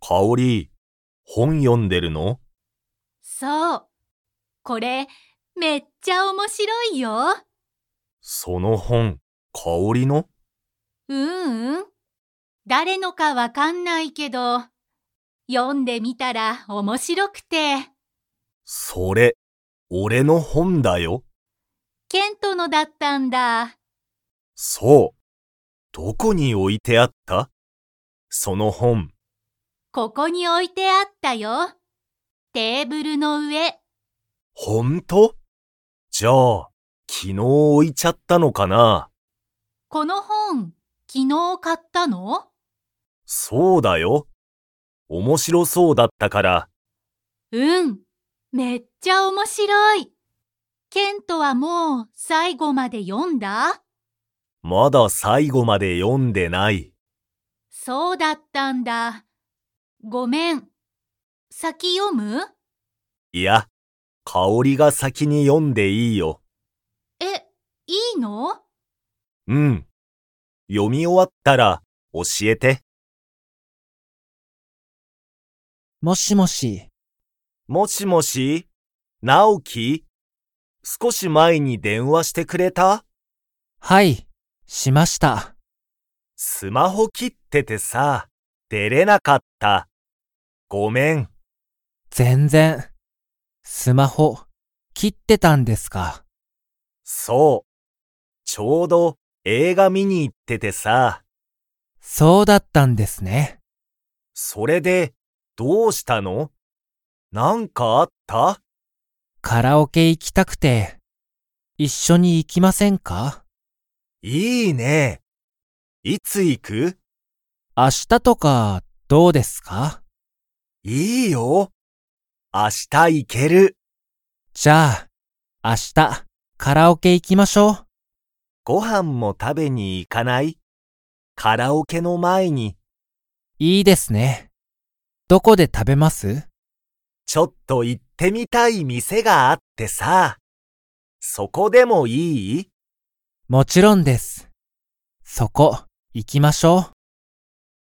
かおり、本読んでるの？ そう。これ、めっちゃ面白いよ。 その本、かおりの？ 誰のかわかんないけど、読んでみたら面白くて。 それ、俺の本だよ。 ケントのだったんだ。 そう。どこに置いてあった？その本。 ここに置いてあったよ。テーブルの上。 ほんと？じゃあ、昨日置いちゃったのかな？ この本、昨日買ったの？ そうだよ。面白そうだったから。 めっちゃ面白い。ケントはもう最後まで読んだ？ まだ最後まで読んでない。 そうだったんだ。ごめん。先読む？ いや、かおりが先に読んでいいよ。 いいの？ うん。読み終わったら教えて。 もしもし。 もしもし、直樹？少し前に電話してくれた？ はい、しました。 スマホ切っててさ、出れなかった。ごめん。 全然。スマホ、切ってたんですか？ そう。ちょうど映画見に行っててさ。 そうだったんですね。 それで、どうしたの？なんかあった？ カラオケ行きたくて、一緒に行きませんか？ いいね。いつ行く？ 明日とか、どうですか？ いいよ。明日行ける。 じゃあ、明日、カラオケ行きましょう。 ご飯も食べに行かない？カラオケの前に。 いいですね。どこで食べます？ ちょっと行ってみたい店があってさ。そこでもいい？ もちろんです。そこ、行きましょう。